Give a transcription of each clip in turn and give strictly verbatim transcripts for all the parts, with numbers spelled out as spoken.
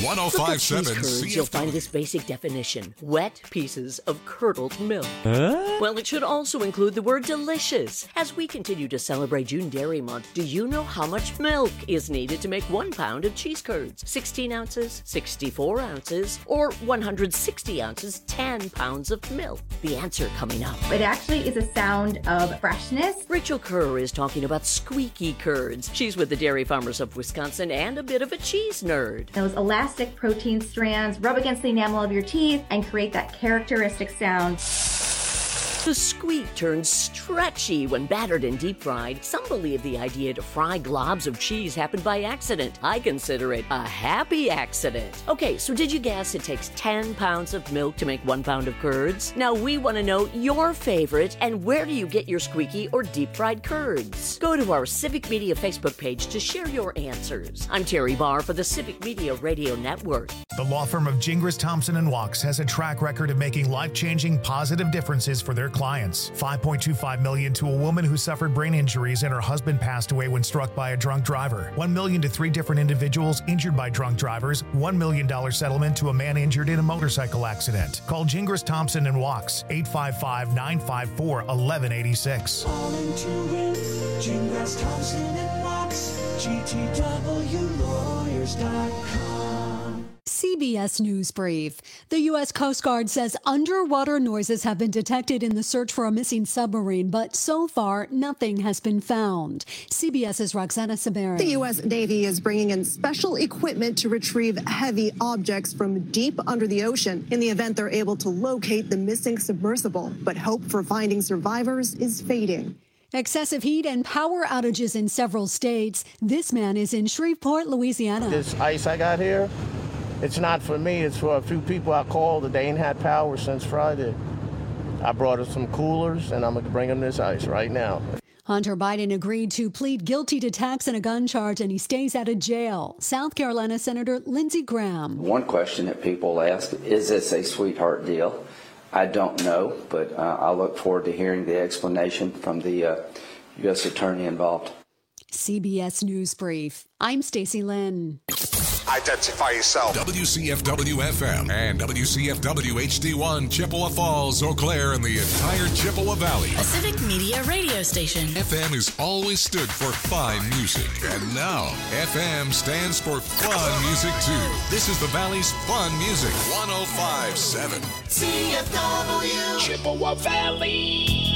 one oh Look five at cheese point seven curds, C F W. you'll find this basic definition. Wet pieces of curdled milk. Huh? Well, it should also include the word delicious. As we continue to celebrate June Dairy Month, do you know how much milk is needed to make one pound of cheese curds? sixteen ounces, sixty-four ounces, or one hundred sixty ounces, ten pounds of milk? The answer coming up. It actually is a sound of freshness. Rachel Kerr is talking about squeaky curds. She's with the Dairy Farmers of Wisconsin and a bit of a cheese nerd. Those elastic protein strands rub against the enamel of your teeth and create that characteristic sound. The squeak turns stretchy when battered and deep fried. Some believe the idea to fry globs of cheese happened by accident. I consider it a happy accident. Okay, so did you guess it takes ten pounds of milk to make one pound of curds? Now we want to know your favorite and where do you get your squeaky or deep fried curds? Go to our Civic Media Facebook page to share your answers. I'm Terry Barr for the Civic Media Radio Network. The law firm of Gingras, Thompson and Wachs has a track record of making life-changing positive differences for their clients. five point two five million dollars to a woman who suffered brain injuries and her husband passed away when struck by a drunk driver. one million dollars to three different individuals injured by drunk drivers. one million dollars settlement to a man injured in a motorcycle accident. Call Gingras, Thompson and Wachs, eight five five, nine five four, one one eight six. Calling to win, Gingras, Thompson and Wachs, G T W lawyers dot com. C B S News Brief. The U S Coast Guard says underwater noises have been detected in the search for a missing submarine, but so far, nothing has been found. CBS's Roxana Saberi. The U S Navy is bringing in special equipment to retrieve heavy objects from deep under the ocean in the event they're able to locate the missing submersible. But hope for finding survivors is fading. Excessive heat and power outages in several states. This man is in Shreveport, Louisiana. This ice I got here, it's not for me. It's for a few people I called that they ain't had power since Friday. I brought them some coolers, and I'm going to bring them this ice right now. Hunter Biden agreed to plead guilty to tax and a gun charge, and he stays out of jail. South Carolina Senator Lindsey Graham. One question that people ask, is this a sweetheart deal? I don't know, but uh, I look forward to hearing the explanation from the uh, U S attorney involved. C B S News Brief. I'm Stacey Lynn. Identify yourself. W C F W F M and W C F W H D one, Chippewa Falls, Eau Claire, and the entire Chippewa Valley. A Civic Media radio station. F M has always stood for fine music. And now, F M stands for fun music, too. This is the Valley's fun music. one oh five point seven. C F W Chippewa Valley.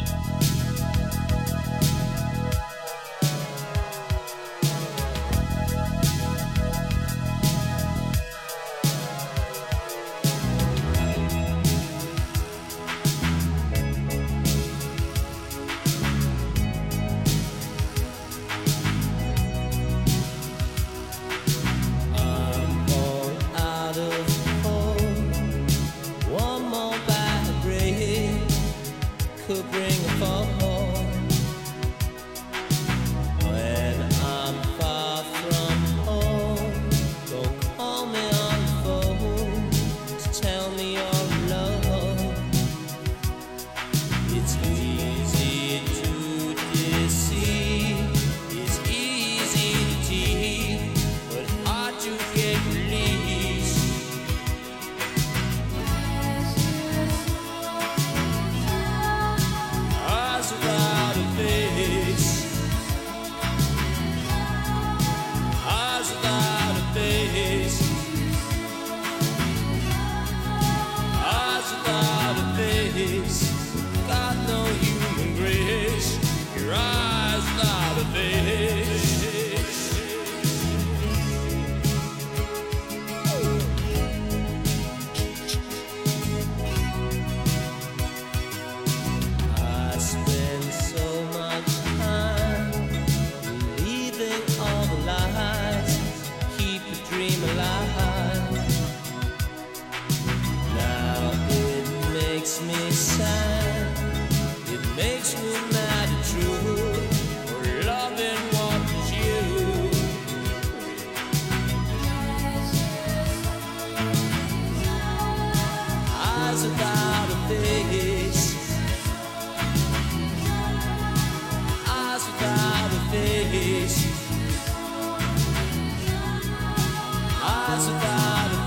Eyes without a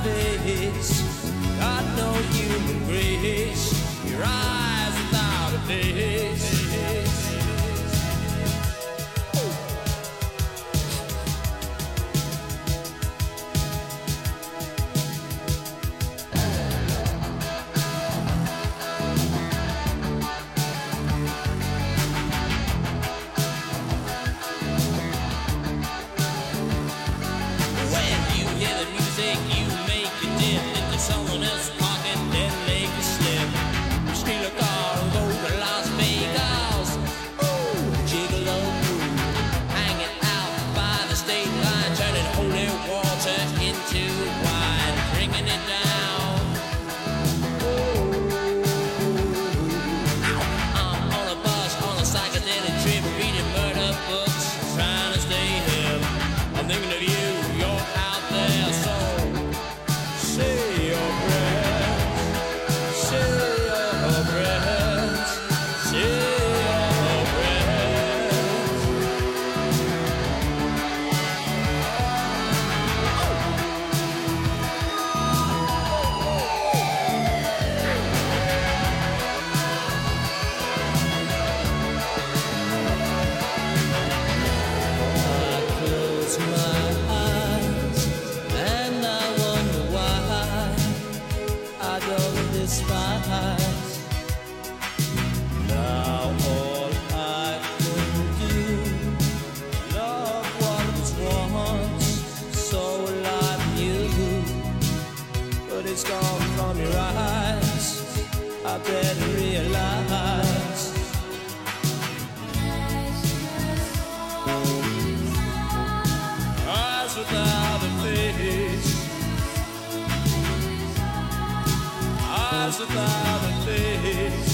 despise. Now all I can do, love what was once so like you, but it's gone from your eyes. I better realize. Eyes without a face, eyes without a face,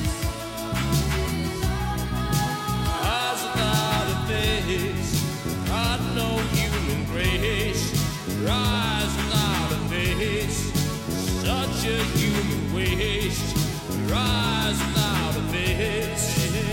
eyes without a face, got no human grace. Eyes without a face, such a human waste. Eyes without a face.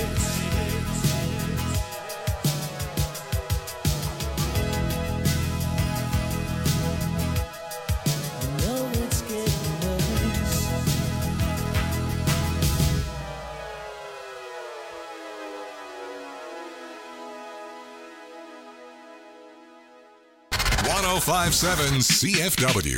one oh five point seven C F W.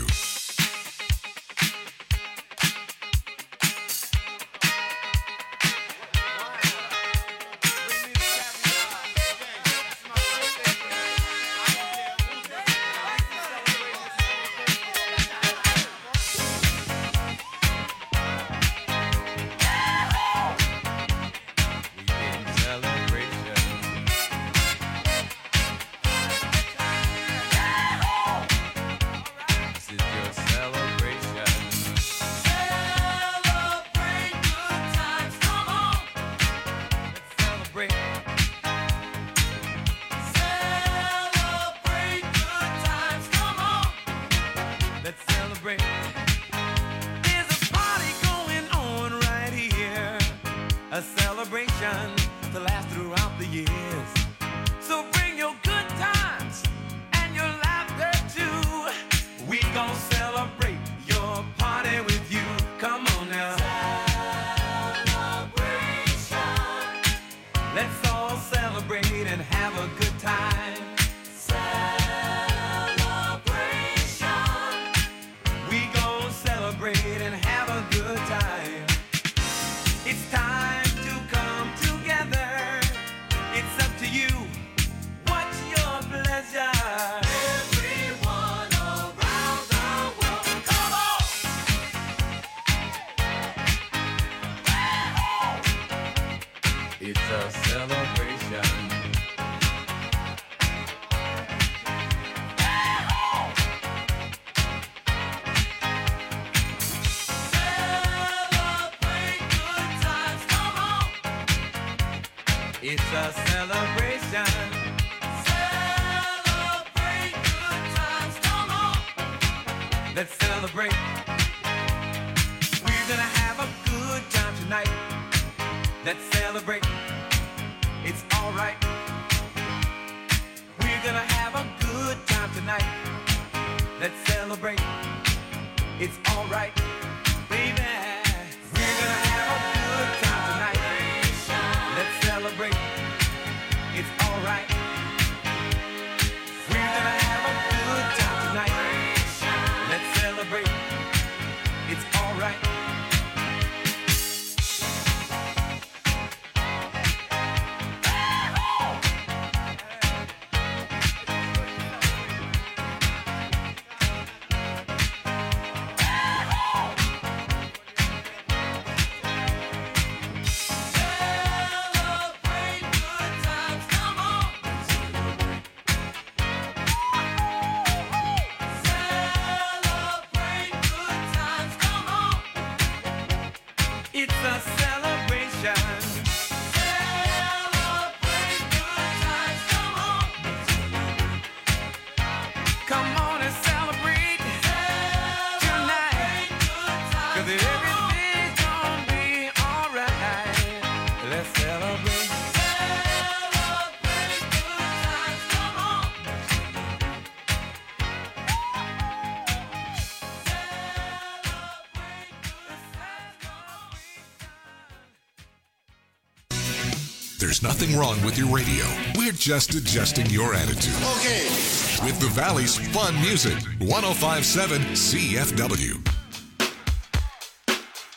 There's nothing wrong with your radio. We're just adjusting your attitude. Okay. With the Valley's fun music, one oh five point seven C F W.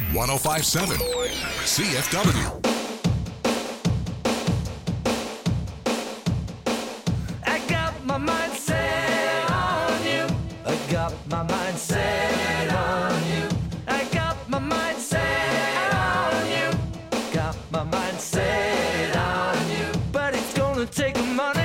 one oh five point seven C F W. I got my mind set on you. I got my mind set on you. I got my mind set on you. Got my mind set on you. But it's gonna take money.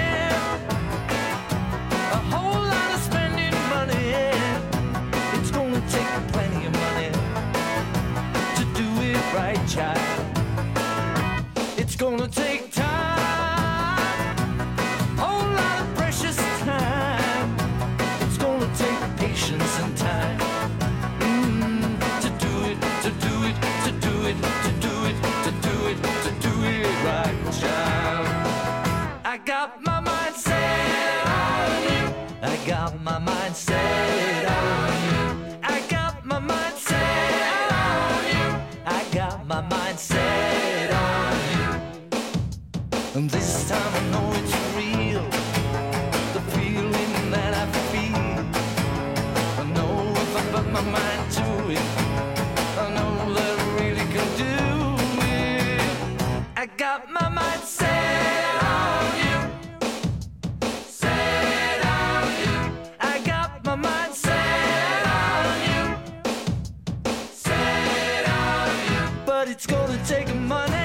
A whole lot of spending money. It's gonna take plenty of money to do it right, child. It's gonna take time, whole lot of precious time. It's gonna take patience and time mm, to do it, to do it, to do it, to do it, to do it, to do it right, child. I got my mind set on you. I got my mind set on you. I got my mind set on you. I got my mind set on you. And this time I know it's real. The feeling that I feel. I know if I put my mind to it, I know that I really can do it. I got my mind set on you. Set on you. I got my mind set on you. Set on you. But it's gonna take money.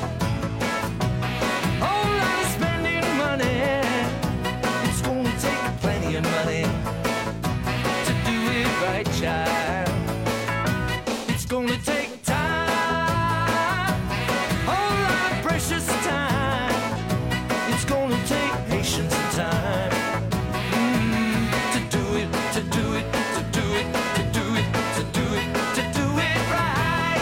Whole lot of spending money. It's gonna take plenty of money to do it right, child. It's gonna take time, whole lot of precious time. It's gonna take patience and time mm, to do it, to do it, to do it, to do it, to do it, to do it right.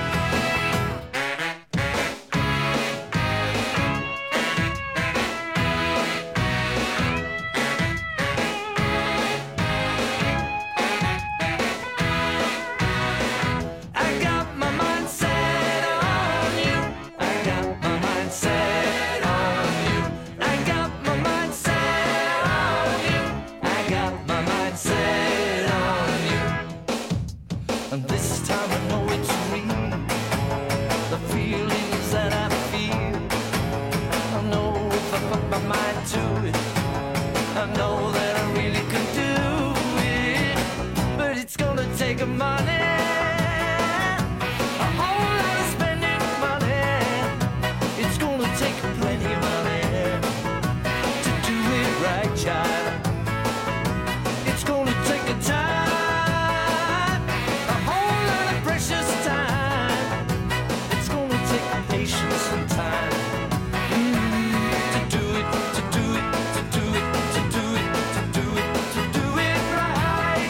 I got my mind set on you. I got my mind set on you. I got my mind set on you. I got my mind set on you. And this time I know it's real. The feelings that I feel. I know if I put my mind to it, I know that I really can do it. But it's gonna take money. A whole lot of spending money. It's gonna take plenty of money to do it right, child. It's gonna take a time, a whole lot of precious time. It's gonna take patience and time mm, to do it, to do it, to do it, to do it, to do it, to do it right.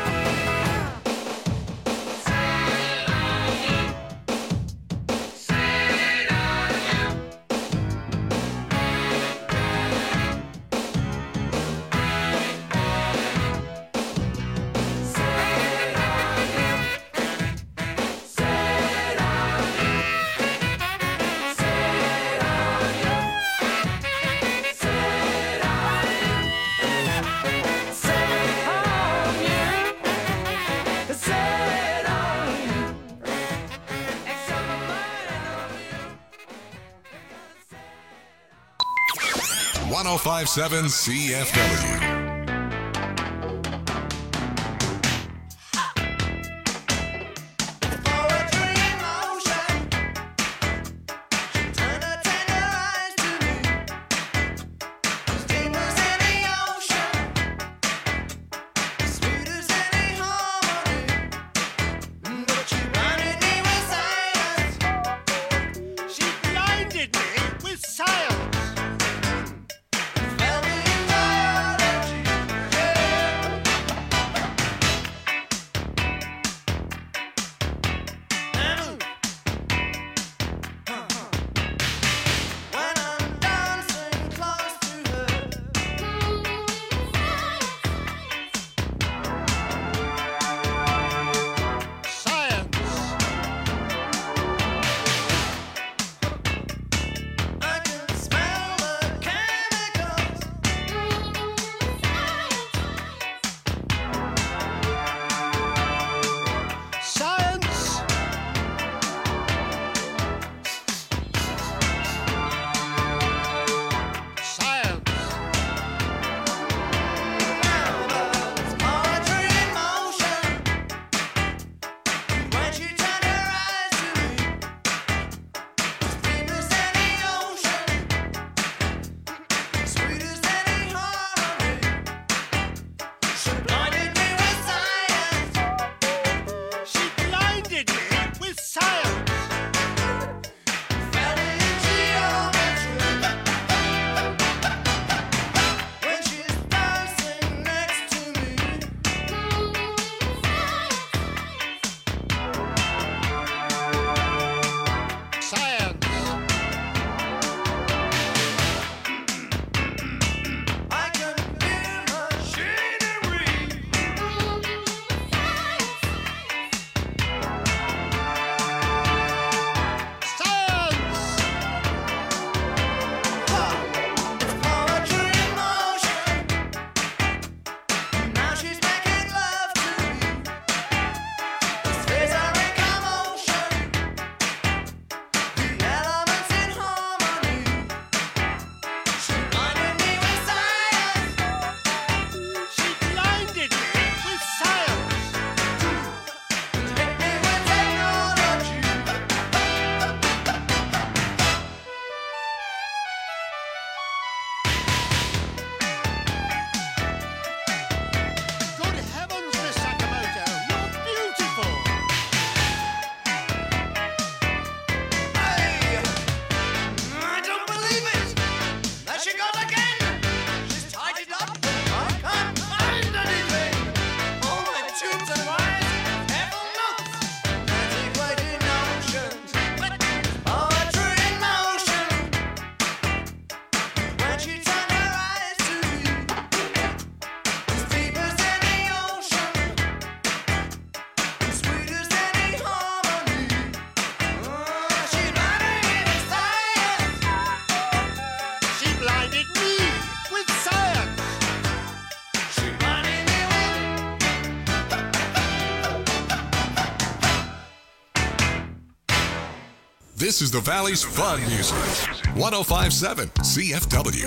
one oh five point seven C F W. She blinded me with silence. Fell in love. This is the Valley's Fun Music. one oh five point seven C F W.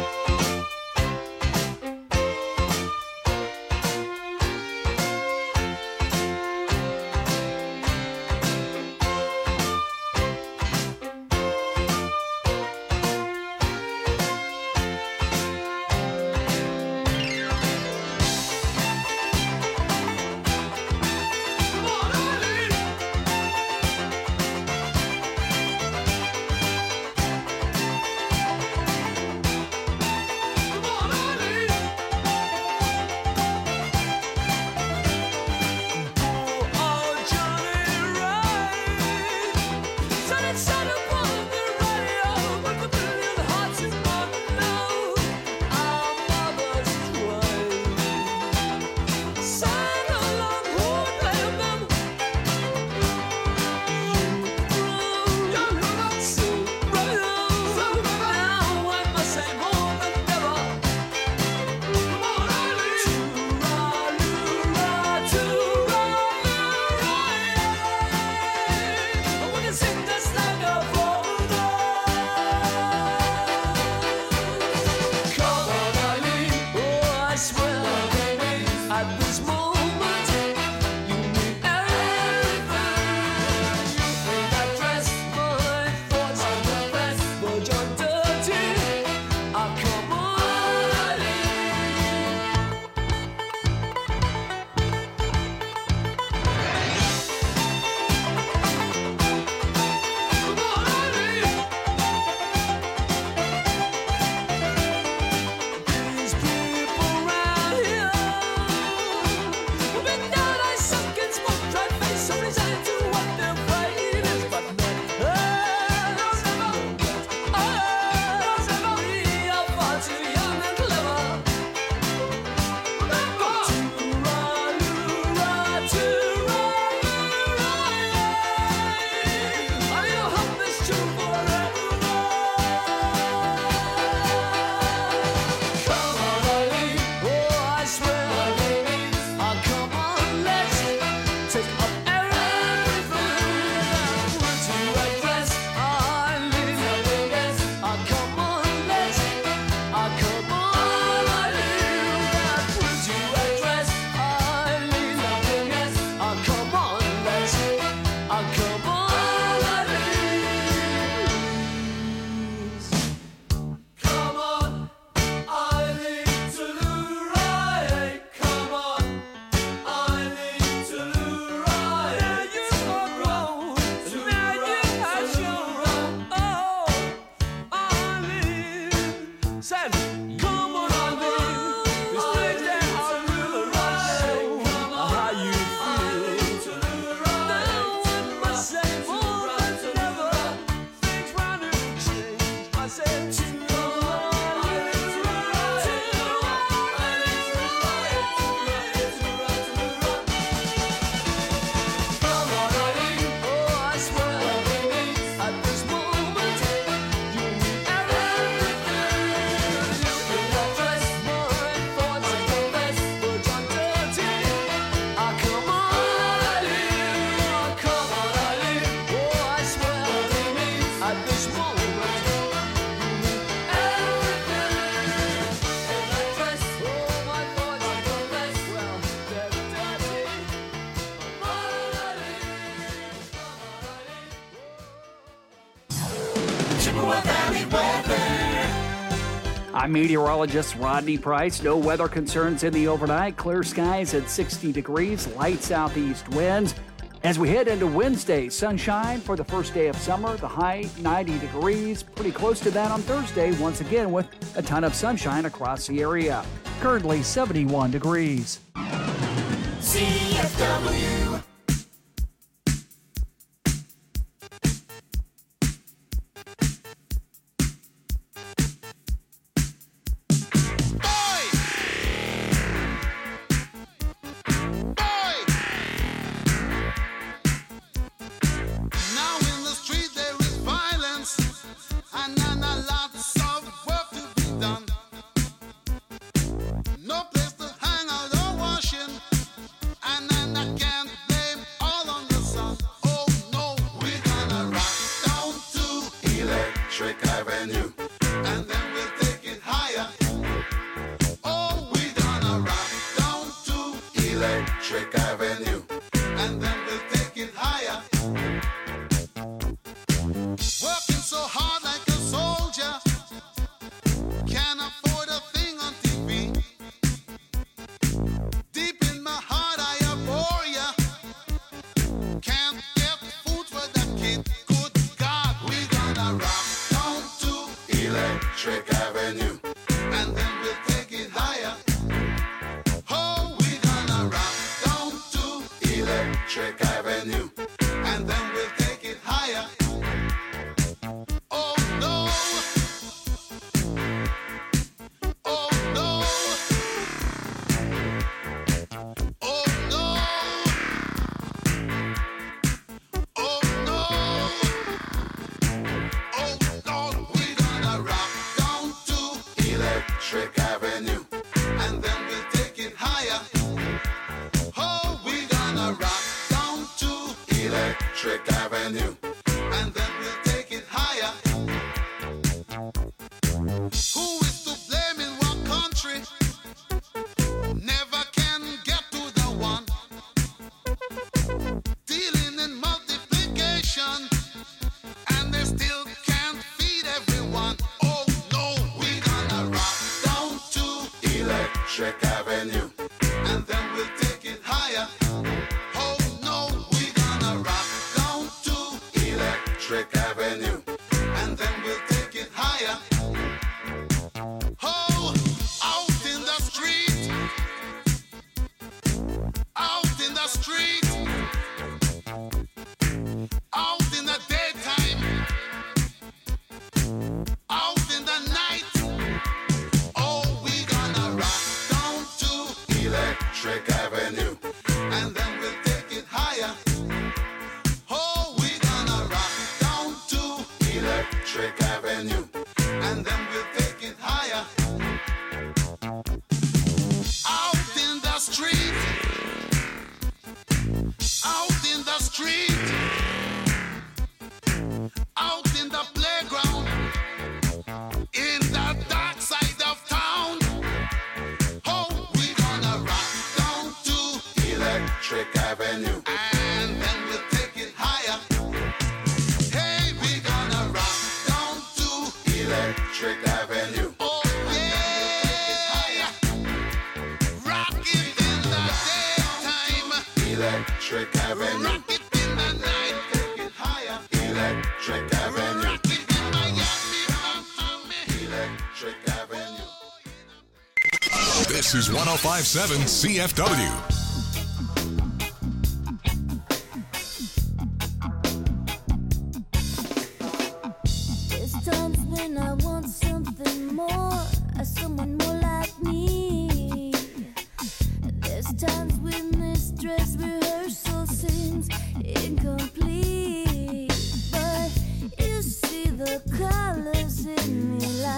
I'm meteorologist Rodney Price. No weather concerns in the overnight. Clear skies at sixty degrees, light southeast winds. As we head into Wednesday, sunshine for the first day of summer. The high ninety degrees, pretty close to that on Thursday, once again with a ton of sunshine across the area. Currently seventy-one degrees. C F W. This is one oh five point seven C F W.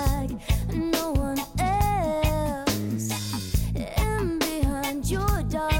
Your dark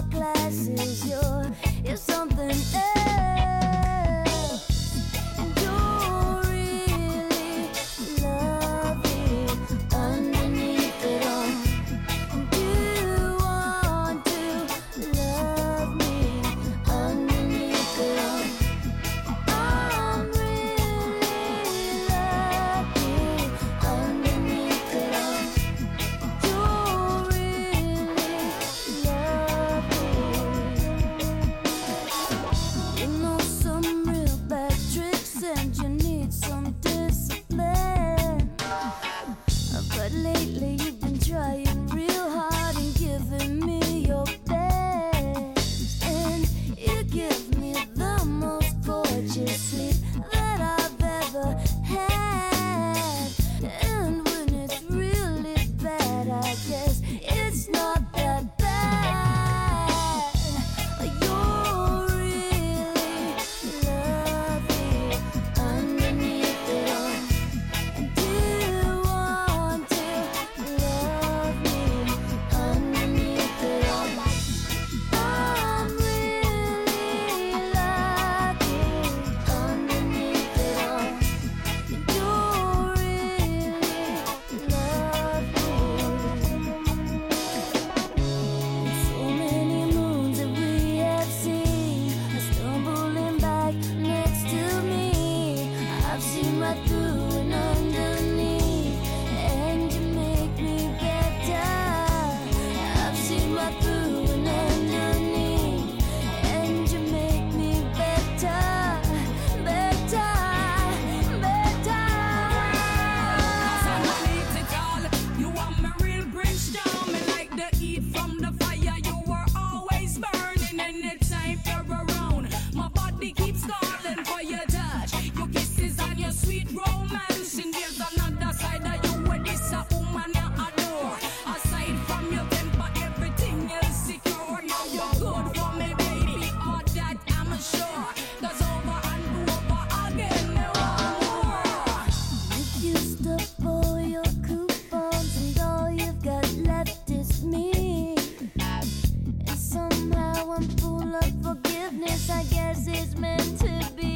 anytime you're around. My body keeps calling for your touch, your kisses and your sweet romance. And there's another side of you where this a woman you adore. Aside from your temper, everything else secure. Now you're good for me, baby, of that I'm sure. 'Cause over and over again, you want more. You used up all your coupons and all you've got left is me. And somehow I'm full of forgiveness, I guess it's meant to be.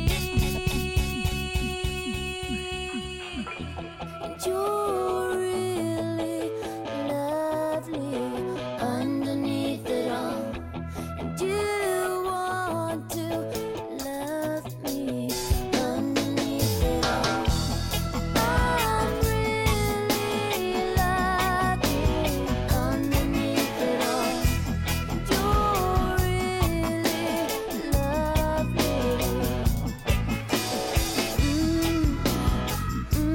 And you're really lovely underneath it all. And you want to love me underneath it all. I'm really lucky underneath it all. You're really lovely. Mm, mm, mm,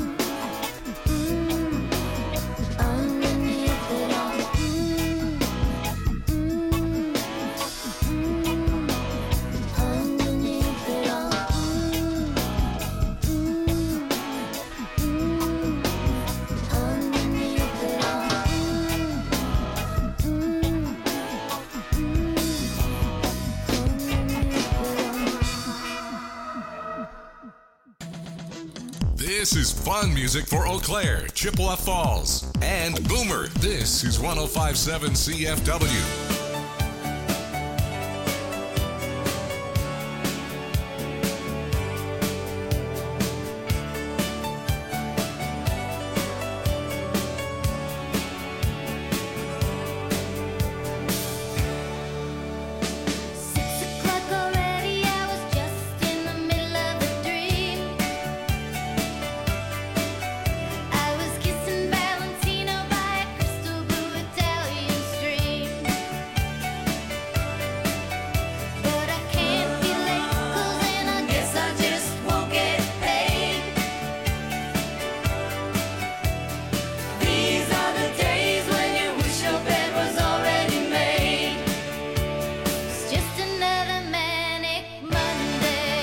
underneath it all. Mm, mm, mm, underneath it all. Mm, mm, mm, underneath it all. Mm, This is fun music for Eau Claire, Chippewa Falls, and Boomer. This is one oh five point seven C F W. Six o'clock already, I was just in the middle of a dream. I was kissing Valentino by a crystal blue Italian stream. But I can't be late, 'cause then I guess I just won't get paid. These are the days when you wish your bed was already made. It's just another manic Monday.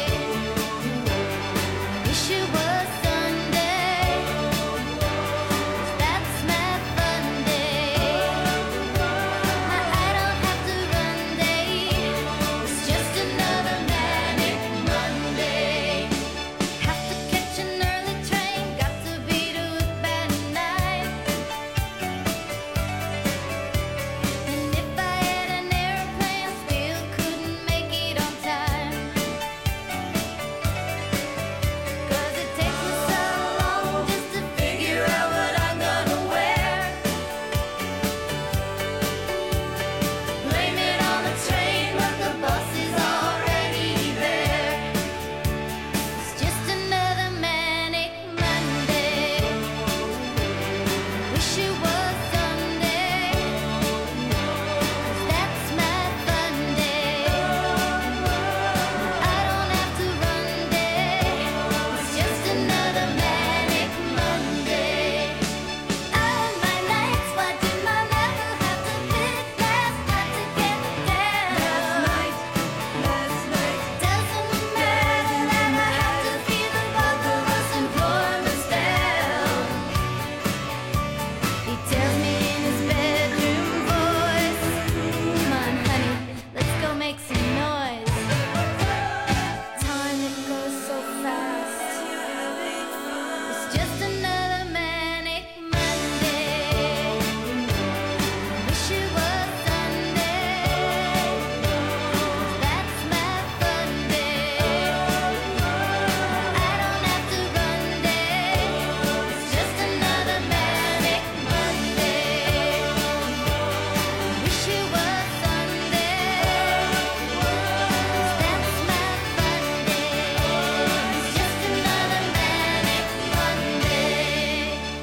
Wish it was Sunday. 'Cause that's my fun day. My I don't have to run day. It's just another manic Monday. Have to catch an early train. Got to be to it by nine. And if I had an airplane, still couldn't make it on time. 'Cause it takes me so long just to figure out what I'm gonna wear. Blame it on the train, but the bus is already there. It's just another manic Monday. Wish it was Sunday. 'Cause that's my fun day. I don't have to run day. It's just another manic Monday. All my nights, why did I never have to pick last night to get down? Last night, last night. Doesn't matter that I have to feel the both of us and blowing us down. He tells me in his bedroom voice, "Come on, honey, let's go make some noise." Time, it goes so fast. It's just another manic Monday. Wish it was Sunday. 'Cause that's my fun day. I don't have to run day. It's just another manic Monday. Wish it was Sunday. 'Cause that's my fun day. It's just another manic Monday.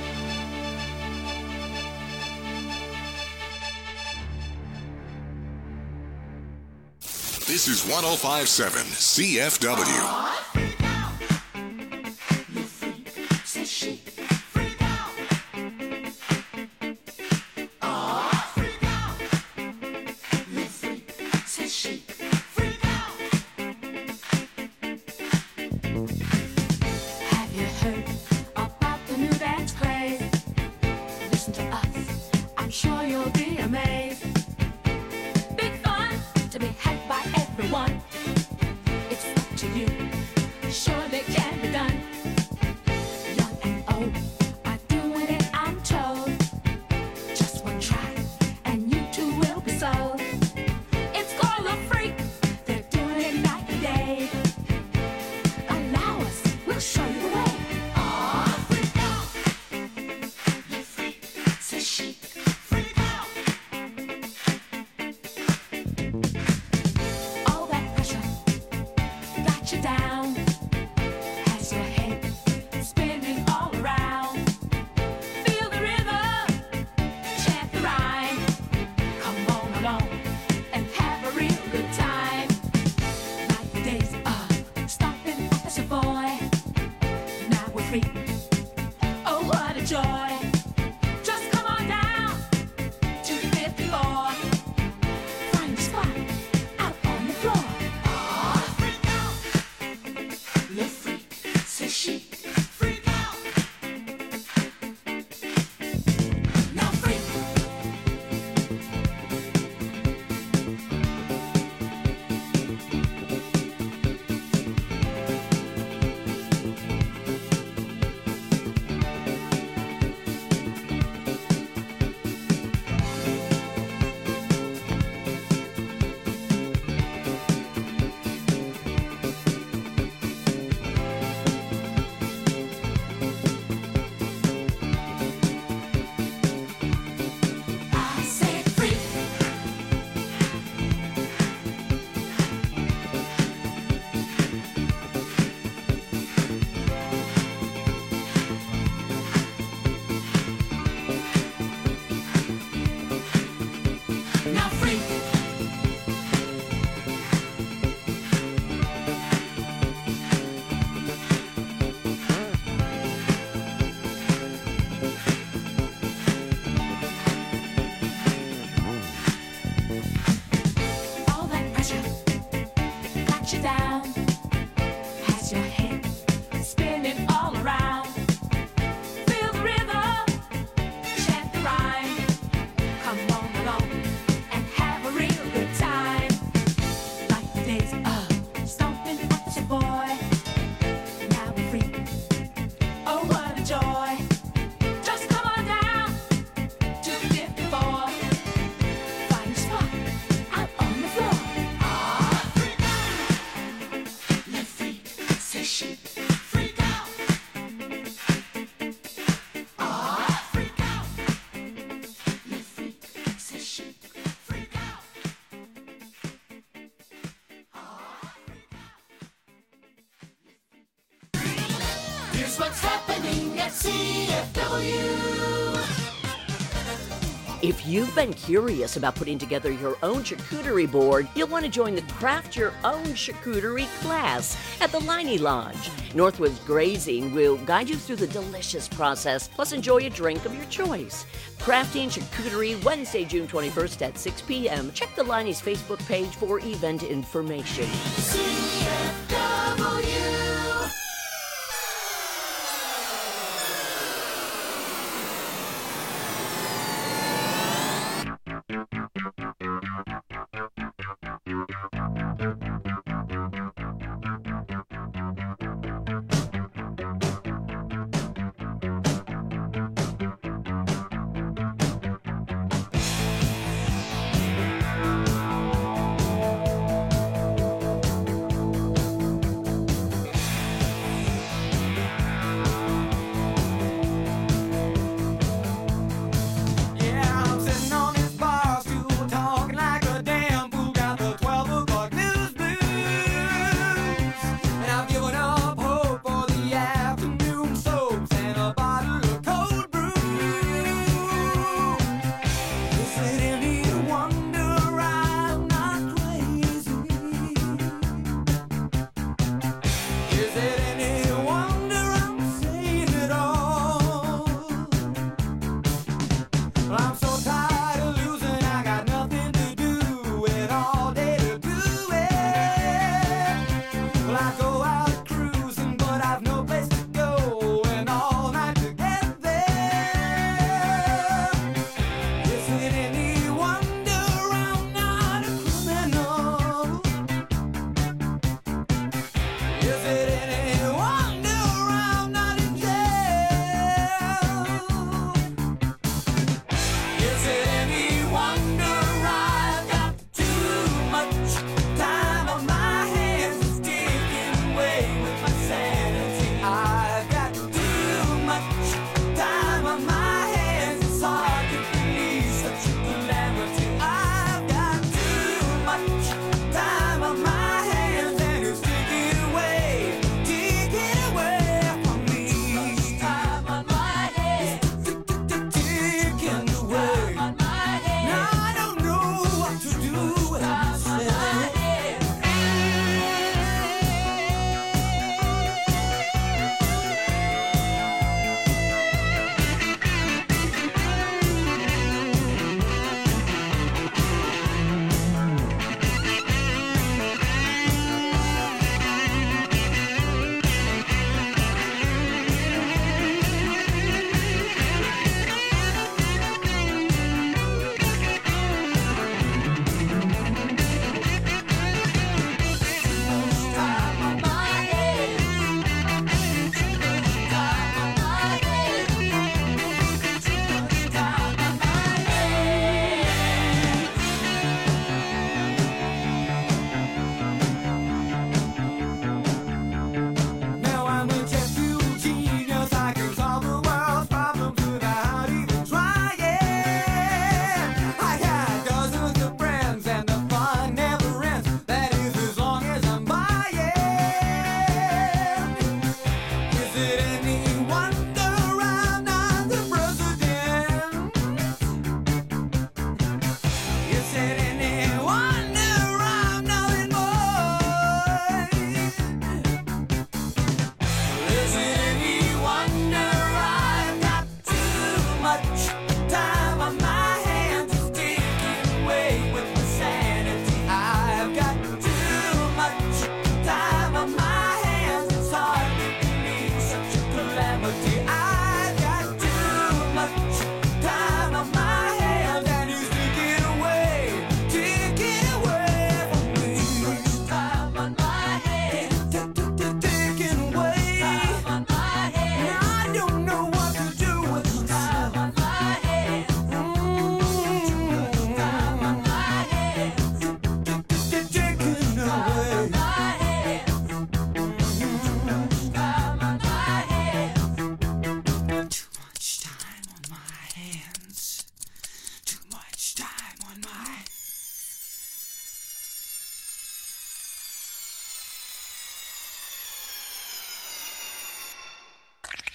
This is one oh five point seven C F W. Says she, freak out. Aw, freak out. You freak, says she. chic. Freak out. Have you heard about the new dance craze? Listen to us, I'm sure you'll be amazed. Big fun to be had by everyone. It's up to you, surely can be done. Young and old are doing it, I'm told. Just one try, and you too will be sold. It's called a freak, they're doing it night and day. Allow us, we'll show you the way. Aw, freak out. You freak, c'est chic. Freak out. All that pressure got you down. Has your head spinning all around. Feel the rhythm, chant the rhyme. Come on along and have a real good time. Like the days of stomping as a boy. Now we're free. Oh, what a joy. Just come on down to the fifth floor. Find a spot out on the floor. Aw, freak out. Le freak, c'est chic. Freak out. Now freak. I said freak. Now freak. All that pressure got you down. Has your head spinning all around. Feel the rhythm, chant the rhyme. Come on along and have a real good time. Like the days of stomping as a boy. Now we're free. Oh, what a joy. Just come on down to the fifty-four. Find a spot out on the floor. Ah, freak out. Le freak, c'est chic. Freak out. Ah, freak out. Le freak, c'est chic. Freak out. Here's what's happening at C F W. If you've been curious about putting together your own charcuterie board, you'll want to join the Craft Your Own Charcuterie class at the Liney Lodge. Northwoods Grazing will guide you through the delicious process, plus enjoy a drink of your choice. Crafting Charcuterie, Wednesday, June twenty-first at six p.m. Check the Liney's Facebook page for event information. C F W.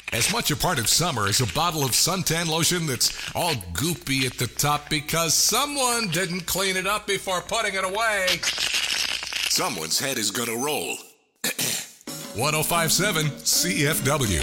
As much a part of summer as a bottle of suntan lotion that's all goopy at the top because someone didn't clean it up before putting it away. Someone's head is gonna roll. one oh five point seven C F W.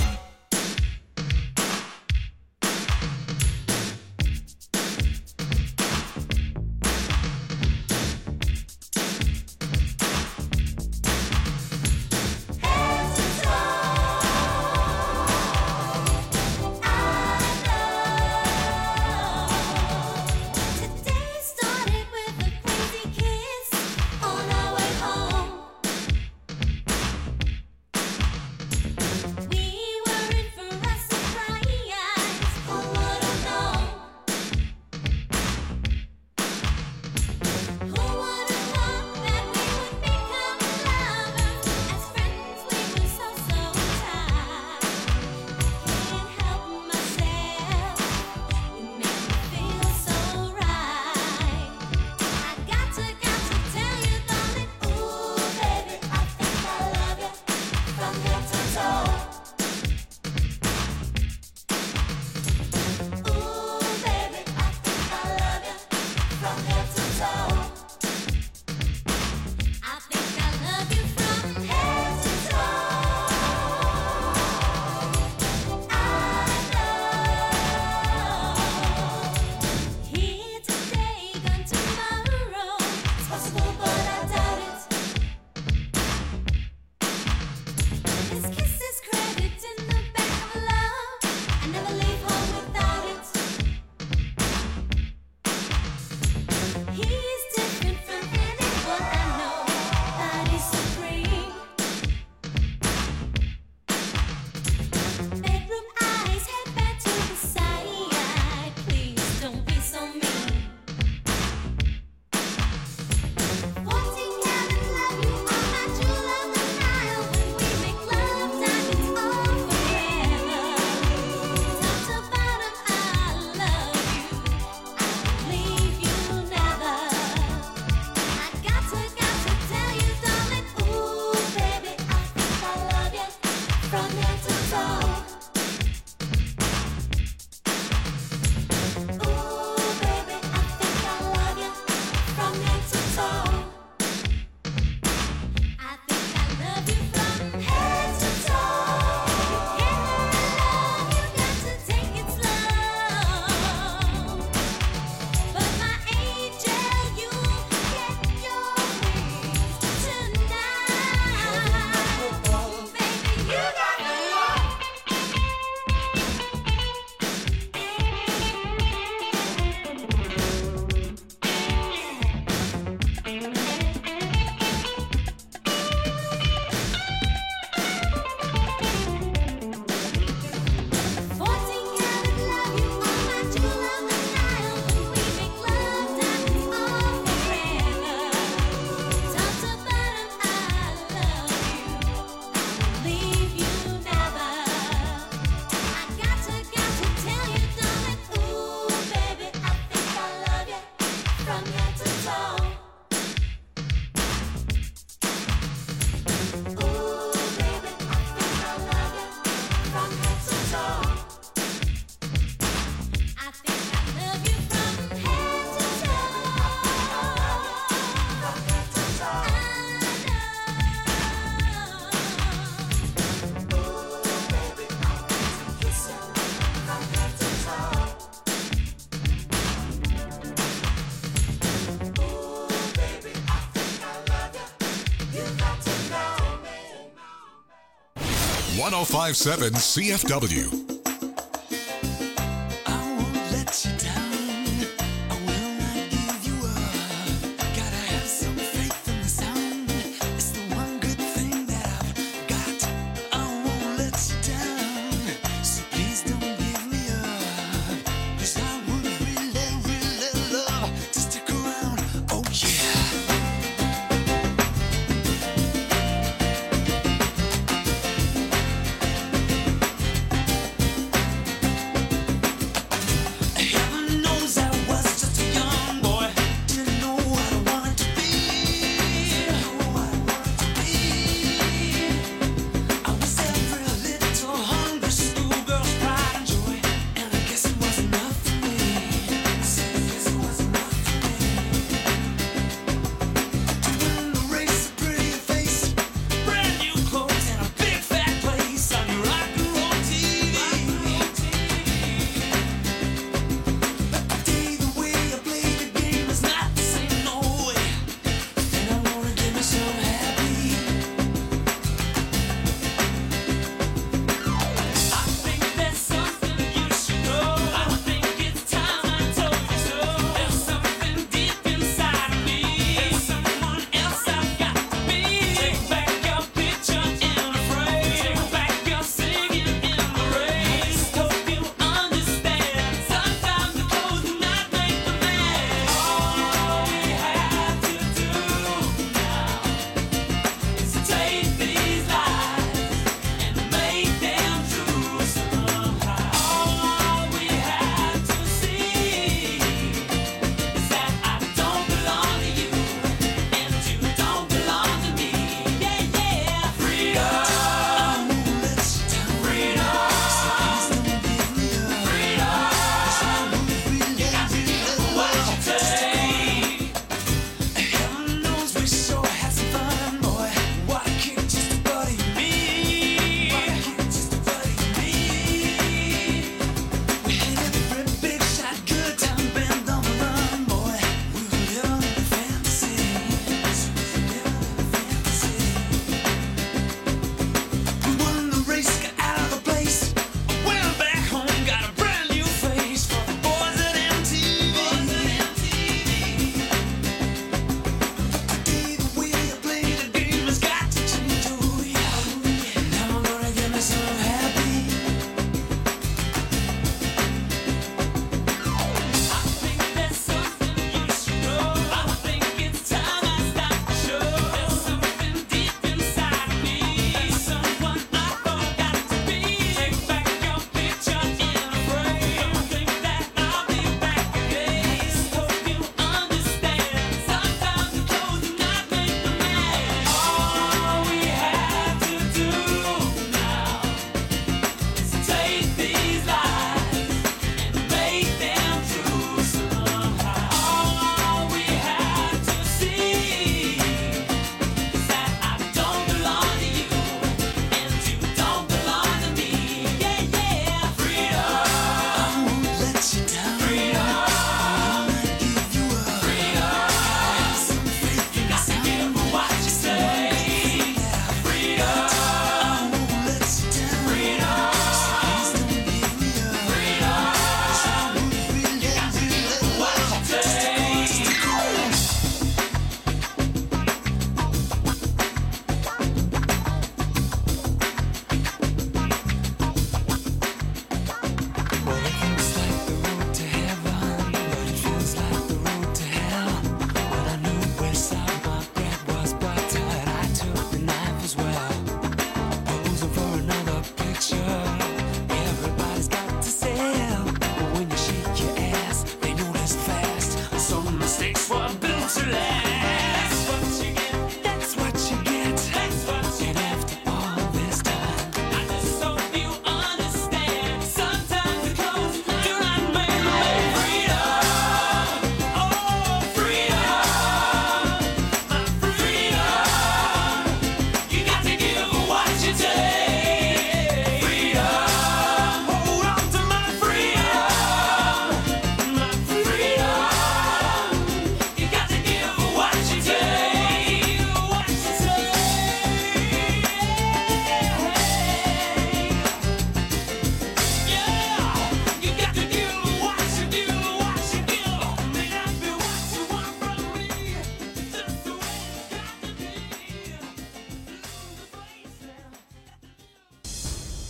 one oh five point seven C F W.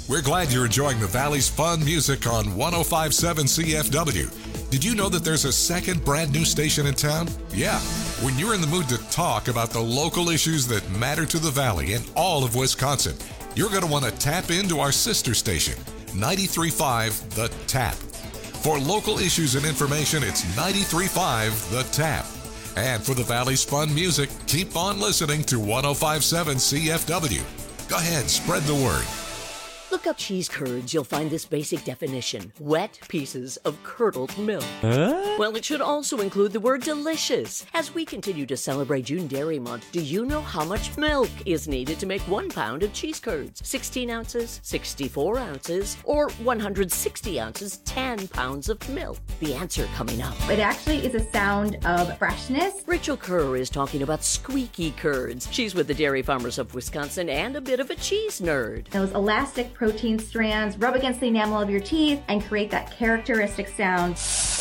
We're glad you're enjoying the Valley's fun music on one oh five point seven C F W. Did you know that there's a second brand new station in town? Yeah. When you're in the mood to talk about the local issues that matter to the Valley and all of Wisconsin, you're going to want to tap into our sister station, ninety-three point five The Tap. For local issues and information, it's ninety-three point five The Tap. And for the Valley's fun music, keep on listening to one oh five point seven C F W. Go ahead, spread the word. Look up cheese curds, you'll find this basic definition: wet pieces of curdled milk. Huh? Well, it should also include the word delicious. As we continue to celebrate June Dairy Month, do you know how much milk is needed to make one pound of cheese curds? sixteen ounces, sixty-four ounces, or one hundred sixty ounces, ten pounds of milk? The answer coming up. It actually is a sound of freshness. Rachel Kerr is talking about squeaky curds. She's with the Dairy Farmers of Wisconsin and a bit of a cheese nerd. Those elastic protein strands rub against the enamel of your teeth and create that characteristic sound.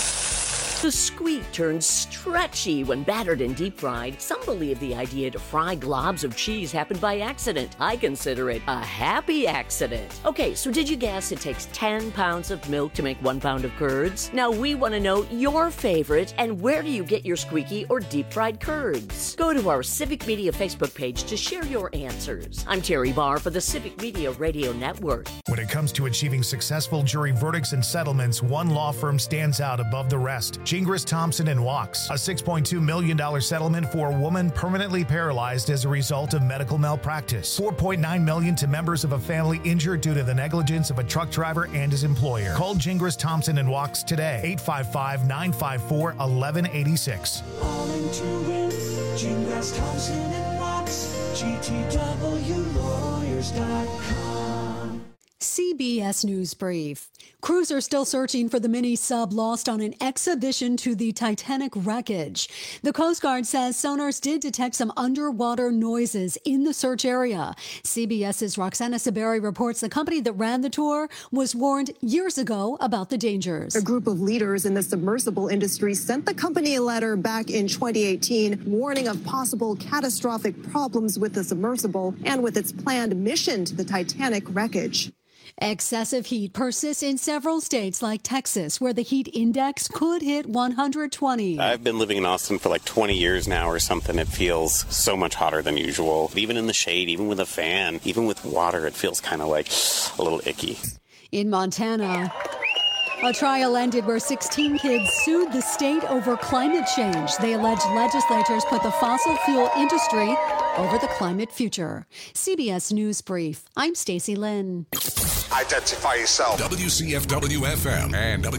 The squeak turns stretchy when battered and deep fried. Some believe the idea to fry globs of cheese happened by accident. I consider it a happy accident. Okay, so did you guess it takes ten pounds of milk to make one pound of curds? Now we want to know your favorite and where do you get your squeaky or deep fried curds? Go to our Civic Media Facebook page to share your answers. I'm Terry Barr for the Civic Media Radio Network. When it comes to achieving successful jury verdicts and settlements, one law firm stands out above the rest. Gingras, Thompson and Wachs, a six point two million dollars settlement for a woman permanently paralyzed as a result of medical malpractice. four point nine million dollars to members of a family injured due to the negligence of a truck driver and his employer. Call Gingras, Thompson and Wachs today, eight five five, nine five four, one one eight six. All in to win. Gingras, Thompson and Wachs. G T W lawyers dot com. C B S News Brief. Crews are still searching for the mini sub lost on an exhibition to the Titanic wreckage. The Coast Guard says sonars did detect some underwater noises in the search area. CBS's Roxana Saberi reports the company that ran the tour was warned years ago about the dangers. A group of leaders in the submersible industry sent the company a letter back in twenty eighteen warning of possible catastrophic problems with the submersible and with its planned mission to the Titanic wreckage. Excessive heat persists in several states like Texas, where the heat index could hit one hundred twenty. I've been living in Austin for like twenty years now or something. It feels so much hotter than usual. Even in the shade, even with a fan, even with water, it feels kind of like a little icky. In Montana, a trial ended where sixteen kids sued the state over climate change. They alleged legislators put the fossil fuel industry over the climate future. C B S News Brief. I'm Stacey Lynn. Identify yourself. W C F W F M and W